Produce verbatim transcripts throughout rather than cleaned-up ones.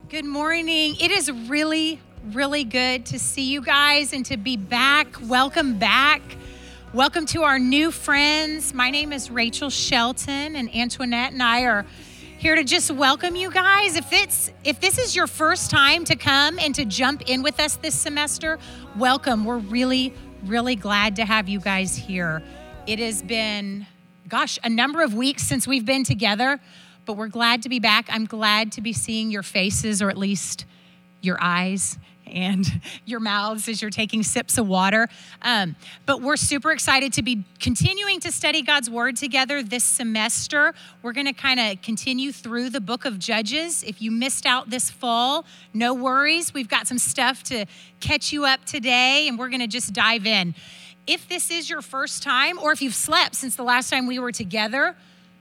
Good morning. It is really, really good to see you guys and to be back. Welcome back. Welcome to our new friends. My name is Rachel Shelton, and Antoinette and I are here to just welcome you guys. If it's if this is your first time to come and to jump in with us this semester, welcome. We're really, really glad to have you guys here. It has been, gosh, a number of weeks since we've been together, but we're glad to be back. I'm glad to be seeing your faces, or at least your eyes and your mouths as you're taking sips of water. Um, but we're super excited to be continuing to study God's Word together this semester. We're going to kind of continue through the book of Judges. If you missed out this fall, no worries. We've got some stuff to catch you up today, and we're going to just dive in. If this is your first time, or if you've slept since the last time we were together,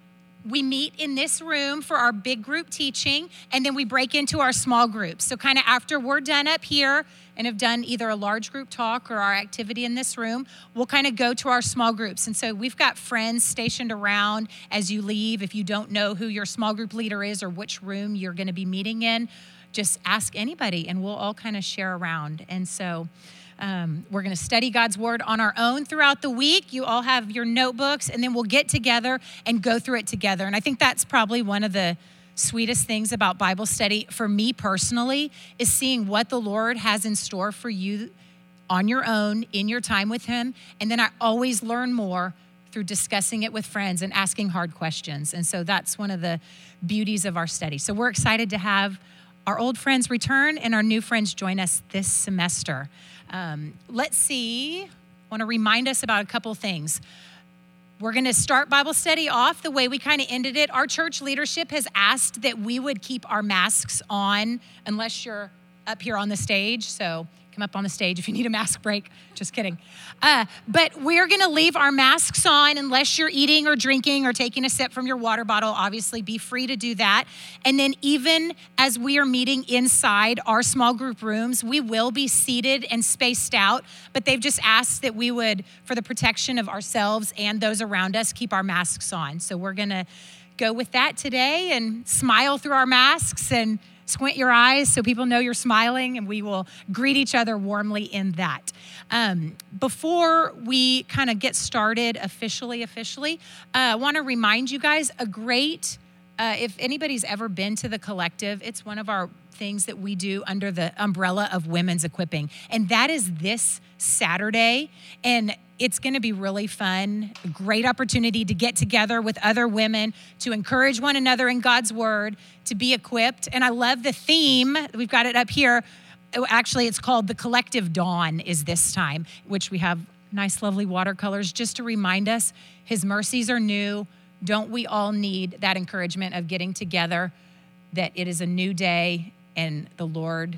we meet in this room for our big group teaching, and then we break into our small groups. So kind of after we're done up here and have done either a large group talk or our activity in this room, we'll kind of go to our small groups. And so we've got friends stationed around as you leave. If you don't know who your small group leader is or which room you're going to be meeting in, just ask anybody and we'll all kind of share around. And so Um, we're going to study God's Word on our own throughout the week. You all have your notebooks, and then we'll get together and go through it together. And I think that's probably one of the sweetest things about Bible study for me personally, is seeing what the Lord has in store for you on your own, in your time with Him. And then I always learn more through discussing it with friends and asking hard questions. And so that's one of the beauties of our study. So we're excited to have our old friends return and our new friends join us this semester. Um, let's see, I want to remind us about a couple things. We're going to start Bible study off the way we kind of ended it. Our church leadership has asked that we would keep our masks on unless you're up here on the stage. So come up on the stage if you need a mask break. Just kidding. Uh, but we're going to leave our masks on unless you're eating or drinking or taking a sip from your water bottle. Obviously, be free to do that. And then even as we are meeting inside our small group rooms, we will be seated and spaced out. But they've just asked that we would, for the protection of ourselves and those around us, keep our masks on. So we're going to go with that today and smile through our masks and squint your eyes so people know you're smiling, and we will greet each other warmly in that. Um, before we kind of get started officially, officially, uh, I want to remind you guys a great, uh, if anybody's ever been to the Collective, it's one of our things that we do under the umbrella of women's equipping. And that is this Saturday. And it's going to be really fun, a great opportunity to get together with other women, to encourage one another in God's Word, to be equipped. And I love the theme. We've got it up here. Actually, it's called The Collective Dawn is this time, which we have nice, lovely watercolors just to remind us His mercies are new. Don't we all need that encouragement of getting together, that it is a new day and the Lord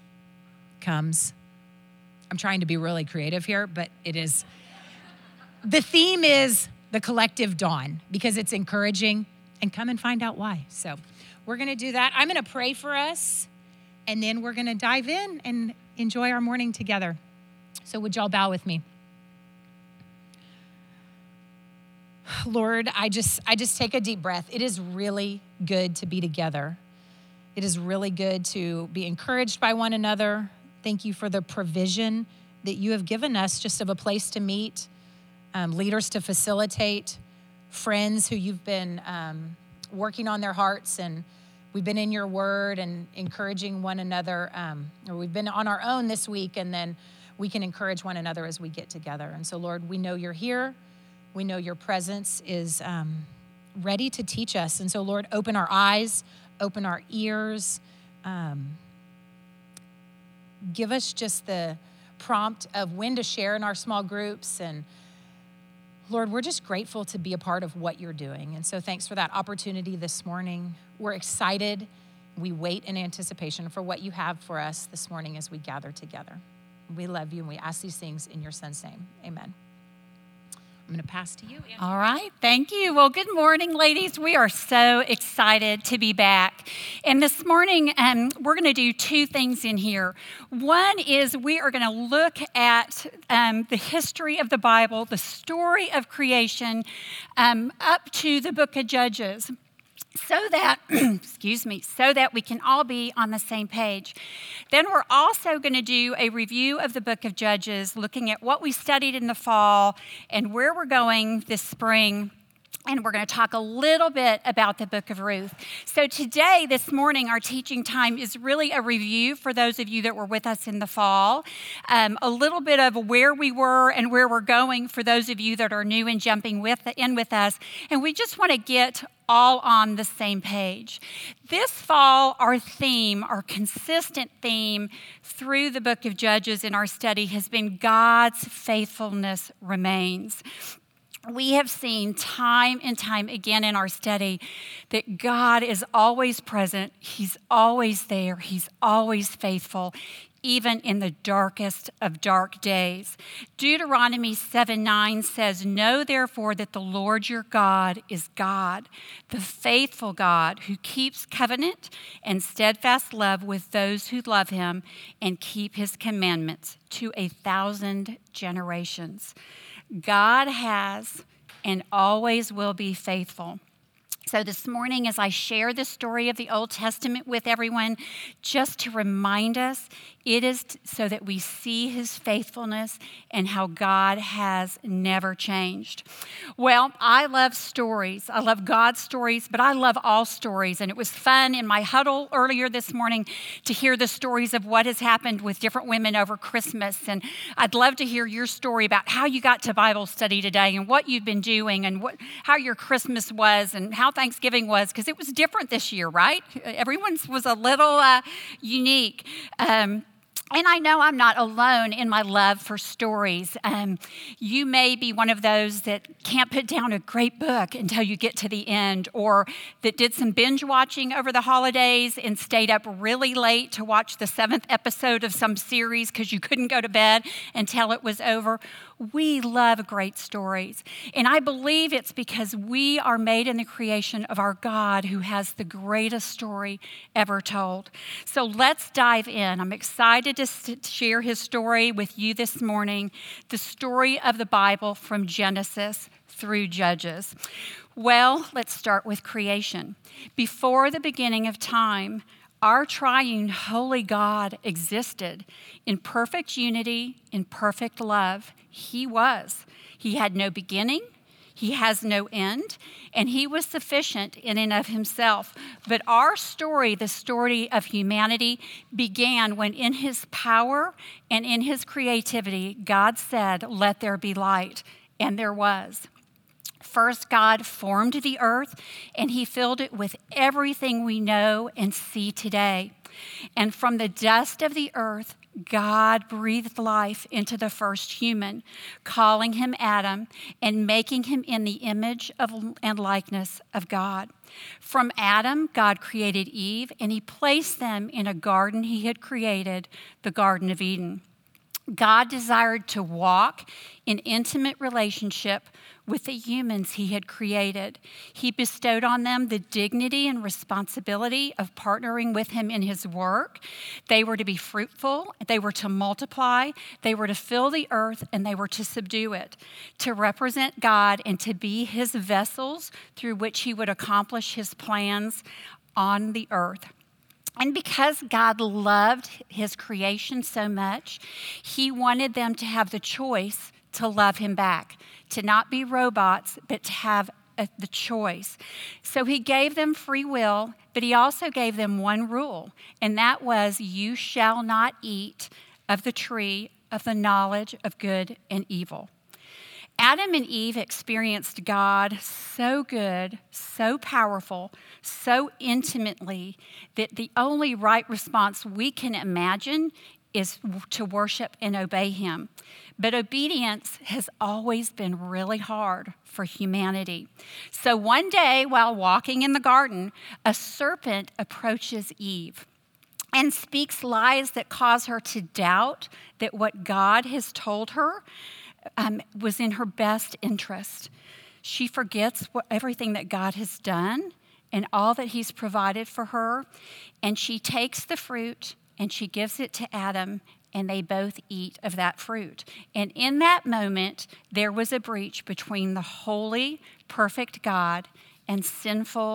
comes. I'm trying to be really creative here, but it is. The theme is the collective dawn because it's encouraging, and come and find out why. So we're going to do that. I'm going to pray for us, and then we're going to dive in and enjoy our morning together. So would y'all bow with me? Lord, I just I just take a deep breath. It is really good to be together. It is really good to be encouraged by one another. Thank you for the provision that you have given us just of a place to meet, um, leaders to facilitate, friends who you've been um, working on their hearts, and we've been in your word and encouraging one another, um, or we've been on our own this week, and then we can encourage one another as we get together. And so, Lord, we know you're here. We know your presence is um, ready to teach us. And so, Lord, open our eyes, open our ears, um, give us just the prompt of when to share in our small groups. And Lord, we're just grateful to be a part of what you're doing. And so thanks for that opportunity this morning. We're excited. We wait in anticipation for what you have for us this morning as we gather together. We love you, and we ask these things in your Son's name. Amen. I'm going to pass to you, Angie. All right. Thank you. Well, good morning, ladies. We are so excited to be back. And this morning, um, we're going to do two things in here. One is we are going to look at um, the history of the Bible, the story of creation, um, up to the book of Judges. so that, excuse me, so that we can all be on the same page. Then we're also going to do a review of the book of Judges, looking at what we studied in the fall and where we're going this spring. And we're going to talk a little bit about the book of Ruth. So today, this morning, our teaching time is really a review for those of you that were with us in the fall, um, a little bit of where we were and where we're going for those of you that are new and jumping with in with us. And we just want to get all on the same page. This fall, our theme, our consistent theme through the book of Judges in our study has been God's faithfulness remains. We have seen time and time again in our study that God is always present. He's always there. He's always faithful, even in the darkest of dark days. Deuteronomy seven nine says, "Know therefore that the Lord your God is God, the faithful God who keeps covenant and steadfast love with those who love him and keep his commandments to a thousand generations." God has and always will be faithful. So this morning, as I share the story of the Old Testament with everyone, just to remind us, it is so that we see his faithfulness and how God has never changed. Well, I love stories. I love God's stories, but I love all stories. And it was fun in my huddle earlier this morning to hear the stories of what has happened with different women over Christmas. And I'd love to hear your story about how you got to Bible study today and what you've been doing and what, how your Christmas was and how Thanksgiving was, because it was different this year, right? Everyone's was a little uh, unique. Um, And I know I'm not alone in my love for stories. Um, you may be one of those that can't put down a great book until you get to the end, or that did some binge watching over the holidays and stayed up really late to watch the seventh episode of some series because you couldn't go to bed until it was over. We love great stories. And I believe it's because we are made in the creation of our God who has the greatest story ever told. So let's dive in. I'm excited to share his story with you this morning, the story of the Bible from Genesis through Judges. Well, let's start with creation. Before the beginning of time, our triune holy God existed in perfect unity, in perfect love. He was. He had no beginning. He has no end, and he was sufficient in and of himself. But our story, the story of humanity, began when in his power and in his creativity, God said, "Let there be light," and there was. First, God formed the earth, and he filled it with everything we know and see today. And from the dust of the earth, God breathed life into the first human, calling him Adam and making him in the image of and likeness of God. From Adam, God created Eve, and he placed them in a garden he had created, the Garden of Eden. God desired to walk in intimate relationship with the humans he had created. He bestowed on them the dignity and responsibility of partnering with him in his work. They were to be fruitful, they were to multiply, they were to fill the earth, and they were to subdue it, to represent God and to be his vessels through which he would accomplish his plans on the earth. And because God loved his creation so much, he wanted them to have the choice to love him back, to not be robots, but to have a, the choice. So he gave them free will, but he also gave them one rule, and that was, you shall not eat of the tree of the knowledge of good and evil. Adam and Eve experienced God so good, so powerful, so intimately that the only right response we can imagine is to worship and obey him. But obedience has always been really hard for humanity. So one day, while walking in the garden, a serpent approaches Eve and speaks lies that cause her to doubt that what God has told her Um, was in her best interest. She forgets what, everything that God has done and all that he's provided for her, and she takes the fruit and she gives it to Adam, and they both eat of that fruit. And in that moment, there was a breach between the holy, perfect God and sinful,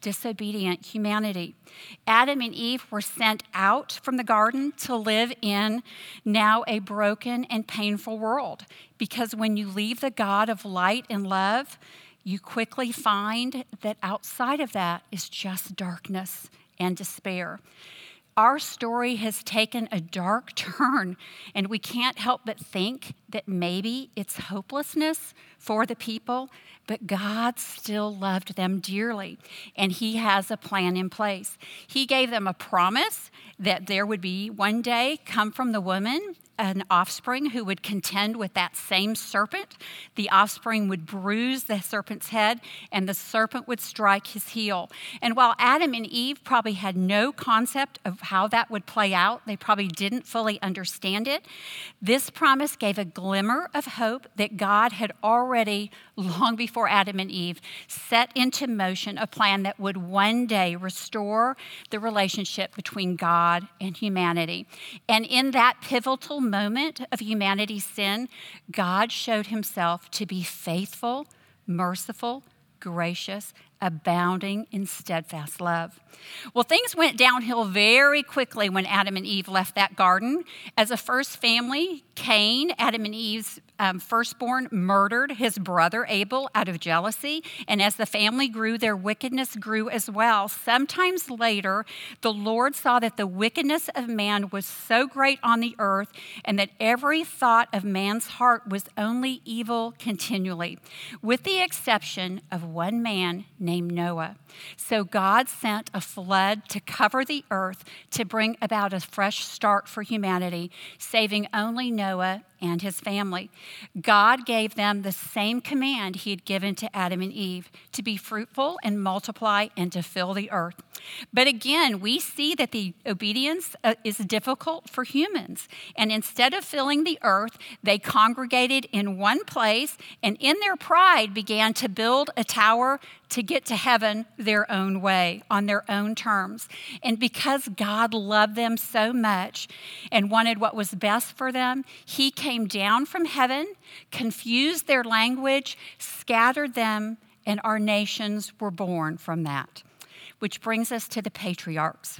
disobedient humanity. Adam and Eve were sent out from the garden to live in now a broken and painful world, because when you leave the God of light and love, you quickly find that outside of that is just darkness and despair. Our story has taken a dark turn, and we can't help but think that maybe it's hopelessness for the people, but God still loved them dearly, and He has a plan in place. He gave them a promise that there would be one day come from the woman an offspring who would contend with that same serpent. The offspring would bruise the serpent's head, and the serpent would strike his heel. And while Adam and Eve probably had no concept of how that would play out, they probably didn't fully understand it, this promise gave a glimmer of hope that God had already, long before Adam and Eve, set into motion a plan that would one day restore the relationship between God and humanity. And in that pivotal moment of humanity's sin, God showed Himself to be faithful, merciful, gracious, abounding in steadfast love. Well, things went downhill very quickly when Adam and Eve left that garden. As a first family, Cain, Adam and Eve's um, firstborn, murdered his brother Abel out of jealousy. And as the family grew, their wickedness grew as well. Sometimes later, the Lord saw that the wickedness of man was so great on the earth, and that every thought of man's heart was only evil continually, with the exception of one man named Noah. So God sent a flood to cover the earth to bring about a fresh start for humanity, saving only Noah and his family. God gave them the same command He had given to Adam and Eve, to be fruitful and multiply and to fill the earth. But again, we see that the obedience uh, is difficult for humans. And instead of filling the earth, they congregated in one place and in their pride began to build a tower to get to heaven their own way, on their own terms. And because God loved them so much and wanted what was best for them, He came down from heaven, confused their language, scattered them, and our nations were born from that. Which brings us to the patriarchs.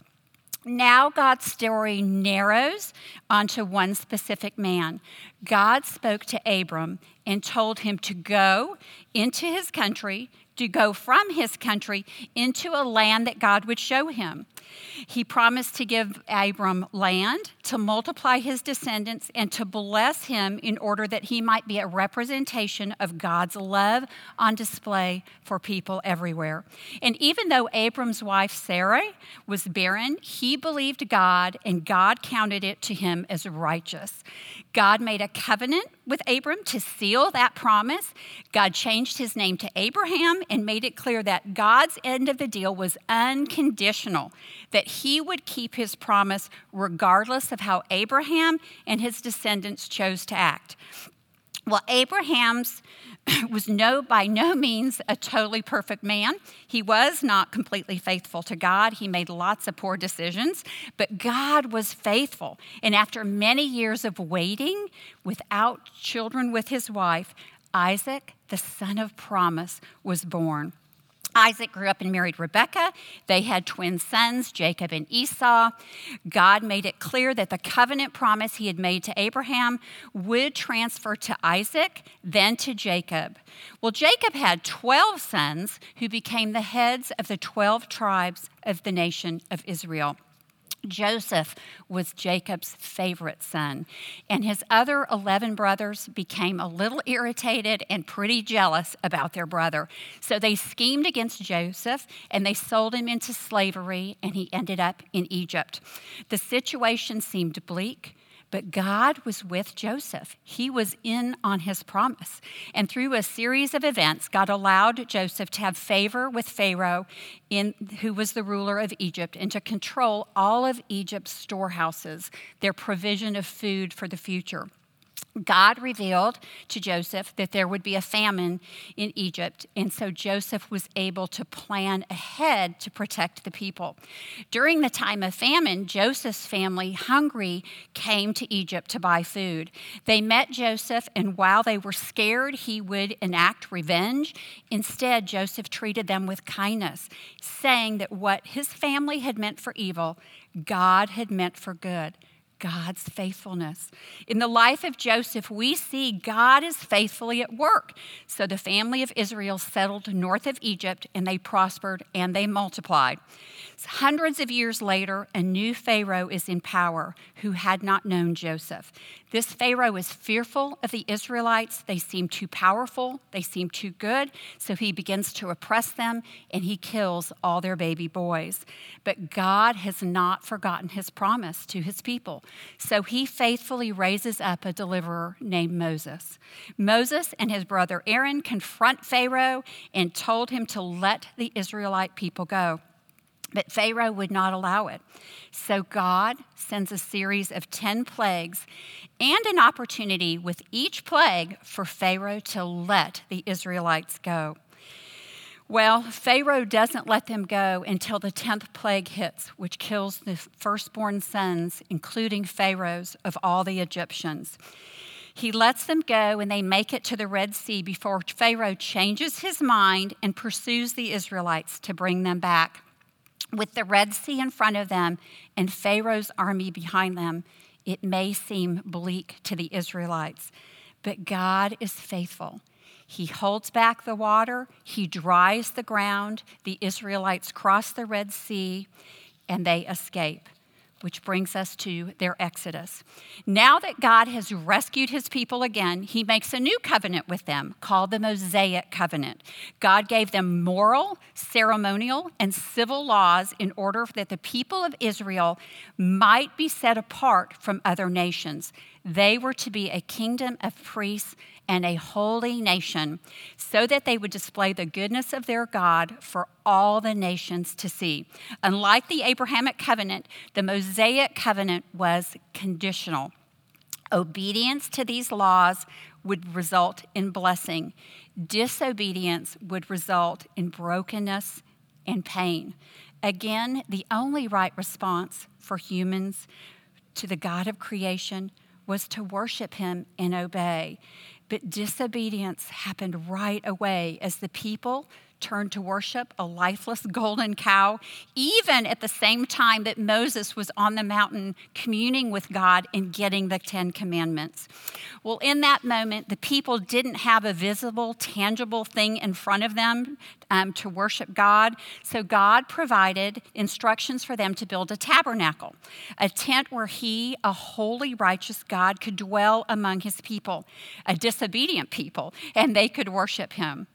Now God's story narrows onto one specific man. God spoke to Abram and told him to go into his country, to go from his country into a land that God would show him. He promised to give Abram land, to multiply his descendants, and to bless him in order that he might be a representation of God's love on display for people everywhere. And even though Abram's wife Sarai was barren, he believed God, and God counted it to him as righteous. God made a covenant with Abram to seal that promise. God changed his name to Abraham and made it clear that God's end of the deal was unconditional, that He would keep His promise regardless of how Abraham and his descendants chose to act. Well, Abraham's was no by no means a totally perfect man. He was not completely faithful to God. He made lots of poor decisions, but God was faithful. And after many years of waiting without children with his wife, Isaac, the son of promise, was born. Isaac grew up and married Rebekah. They had twin sons, Jacob and Esau. God made it clear that the covenant promise He had made to Abraham would transfer to Isaac, then to Jacob. Well, Jacob had twelve sons who became the heads of the twelve tribes of the nation of Israel. Joseph was Jacob's favorite son, and his other eleven brothers became a little irritated and pretty jealous about their brother. So they schemed against Joseph, and they sold him into slavery, and he ended up in Egypt. The situation seemed bleak, but God was with Joseph. He was in on His promise. And through a series of events, God allowed Joseph to have favor with Pharaoh, in, who was the ruler of Egypt, and to control all of Egypt's storehouses, their provision of food for the future. God revealed to Joseph that there would be a famine in Egypt, and so Joseph was able to plan ahead to protect the people. During the time of famine, Joseph's family, hungry, came to Egypt to buy food. They met Joseph, and while they were scared he would enact revenge, instead Joseph treated them with kindness, saying that what his family had meant for evil, God had meant for good. God's faithfulness. In the life of Joseph, we see God is faithfully at work. So the family of Israel settled north of Egypt, and they prospered and they multiplied. Hundreds of years later, a new Pharaoh is in power who had not known Joseph. This Pharaoh is fearful of the Israelites. They seem too powerful. They seem too good. So he begins to oppress them, and he kills all their baby boys. But God has not forgotten his promise to his people. So he faithfully raises up a deliverer named Moses. Moses and his brother Aaron confront Pharaoh and told him to let the Israelite people go. But Pharaoh would not allow it. So God sends a series of ten plagues and an opportunity with each plague for Pharaoh to let the Israelites go. Well, Pharaoh doesn't let them go until the tenth plague hits, which kills the firstborn sons, including Pharaoh's, of all the Egyptians. He lets them go, and they make it to the Red Sea before Pharaoh changes his mind and pursues the Israelites to bring them back. With the Red Sea in front of them and Pharaoh's army behind them, it may seem bleak to the Israelites, but God is faithful. He holds back the water, he dries the ground, the Israelites cross the Red Sea, and they escape, which brings us to their exodus. Now that God has rescued his people again, he makes a new covenant with them called the Mosaic Covenant. God gave them moral, ceremonial, and civil laws in order that the people of Israel might be set apart from other nations. They were to be a kingdom of priests and a holy nation, so that they would display the goodness of their God for all the nations to see. Unlike the Abrahamic covenant, the Mosaic covenant was conditional. Obedience to these laws would result in blessing. Disobedience would result in brokenness and pain. Again, the only right response for humans to the God of creation was to worship him and obey. But disobedience happened right away as the people turned to worship a lifeless golden cow, even at the same time that Moses was on the mountain communing with God and getting the Ten Commandments. Well, in that moment, the people didn't have a visible, tangible thing in front of them um, to worship God, so God provided instructions for them to build a tabernacle, a tent where he, a holy, righteous God, could dwell among his people, a disobedient people, and they could worship him.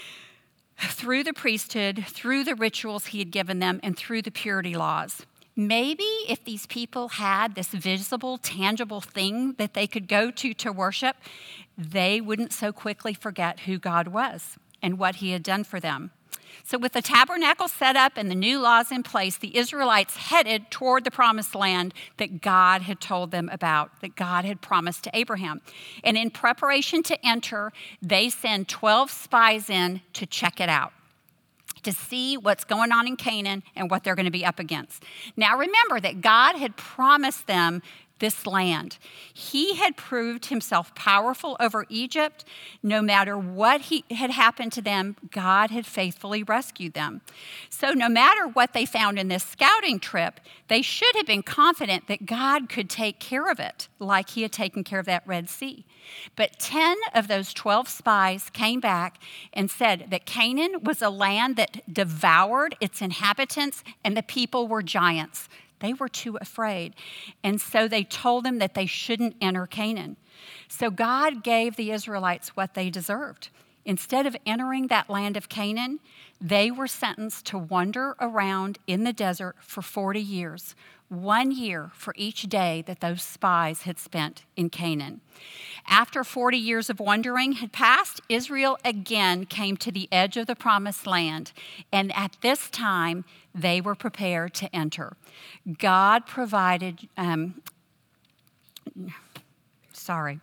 Through the priesthood, through the rituals he had given them, and through the purity laws. Maybe if these people had this visible, tangible thing that they could go to to worship, they wouldn't so quickly forget who God was and what he had done for them. So with the tabernacle set up and the new laws in place, the Israelites headed toward the promised land that God had told them about, that God had promised to Abraham. And in preparation to enter, they send twelve spies in to check it out, to see what's going on in Canaan and what they're going to be up against. Now remember that God had promised them this land. He had proved himself powerful over Egypt. No matter what he, had happened to them, God had faithfully rescued them. So no matter what they found in this scouting trip, they should have been confident that God could take care of it, like he had taken care of that Red Sea. But ten of those twelve spies came back and said that Canaan was a land that devoured its inhabitants and the people were giants. They were too afraid. And so they told them that they shouldn't enter Canaan. So God gave the Israelites what they deserved. Instead of entering that land of Canaan, they were sentenced to wander around in the desert for forty years, one year for each day that those spies had spent in Canaan. After forty years of wandering had passed, Israel again came to the edge of the promised land, and at this time, they were prepared to enter. God provided, um, sorry,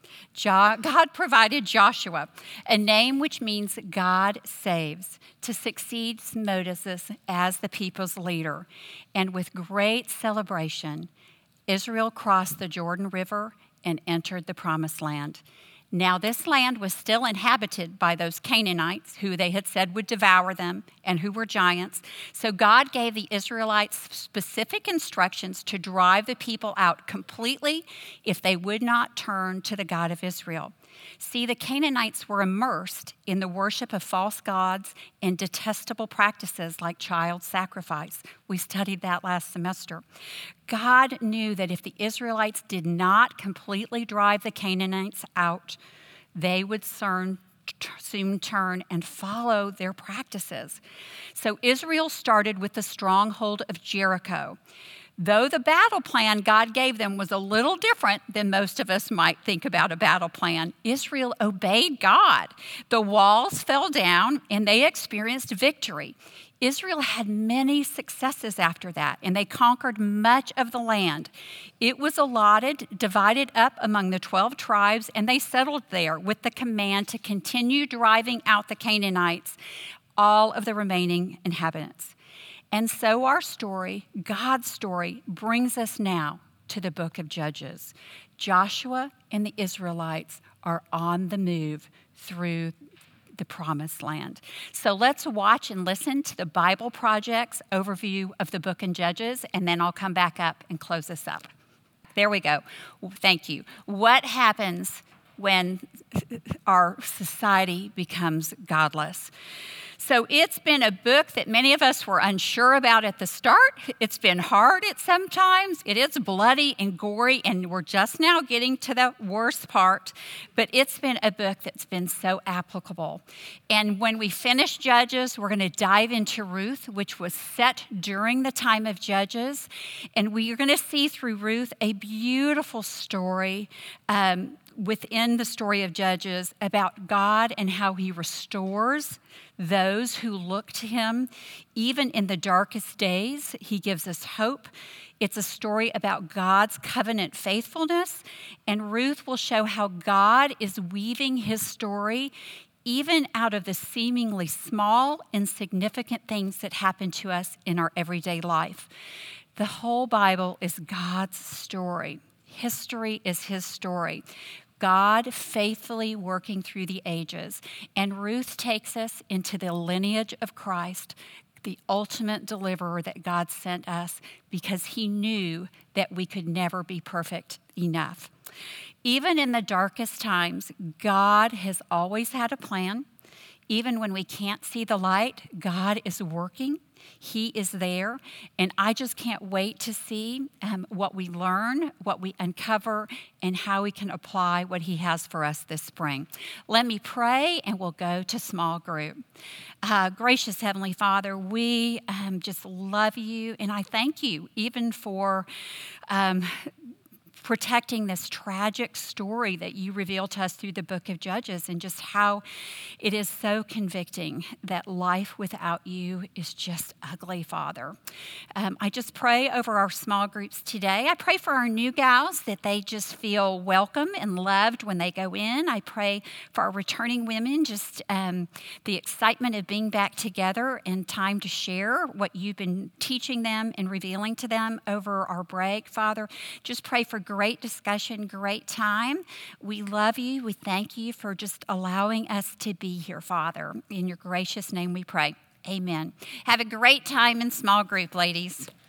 Jo- God provided Joshua, a name which means God saves, to succeed Moses as the people's leader. And with great celebration, Israel crossed the Jordan River and entered the Promised Land. Now this land was still inhabited by those Canaanites who they had said would devour them and who were giants. So God gave the Israelites specific instructions to drive the people out completely if they would not turn to the God of Israel. See, the Canaanites were immersed in the worship of false gods and detestable practices like child sacrifice. We studied that last semester. God knew that if the Israelites did not completely drive the Canaanites out, they would soon, soon turn and follow their practices. So Israel started with the stronghold of Jericho. Though the battle plan God gave them was a little different than most of us might think about a battle plan, Israel obeyed God. The walls fell down and they experienced victory. Israel had many successes after that, and they conquered much of the land. It was allotted, divided up among the twelve tribes, and they settled there with the command to continue driving out the Canaanites, all of the remaining inhabitants. And so our story, God's story, brings us now to the book of Judges. Joshua and the Israelites are on the move through the Promised Land. So let's watch and listen to the Bible Project's overview of the book of Judges, and then I'll come back up and close this up. There we go. Thank you. What happens when our society becomes godless? So it's been a book that many of us were unsure about at the start. It's been hard at some times. It is bloody and gory, and we're just now getting to the worst part. But it's been a book that's been so applicable. And when we finish Judges, we're going to dive into Ruth, which was set during the time of Judges. And we are going to see through Ruth a beautiful story um, within the story of Judges about God and how he restores those who look to him. Even in the darkest days, he gives us hope. It's a story about God's covenant faithfulness, and Ruth will show how God is weaving his story even out of the seemingly small, insignificant things that happen to us in our everyday life. The whole Bible is God's story. History is his story. God faithfully working through the ages. And Ruth takes us into the lineage of Christ, the ultimate deliverer that God sent us because he knew that we could never be perfect enough. Even in the darkest times, God has always had a plan. Even when we can't see the light, God is working. He is there, and I just can't wait to see um, what we learn, what we uncover, and how we can apply what he has for us this spring. Let me pray, and we'll go to small group. Uh, gracious Heavenly Father, we um, just love you, and I thank you even for um, protecting this tragic story that you reveal to us through the book of Judges, and just how it is so convicting that life without you is just ugly, Father. Um, I just pray over our small groups today. I pray for our new gals that they just feel welcome and loved when they go in. I pray for our returning women, just um, the excitement of being back together and time to share what you've been teaching them and revealing to them over our break, Father. Just pray for great discussion, great time. We love you. We thank you for just allowing us to be here, Father. In your gracious name we pray. Amen. Have a great time in small group, ladies.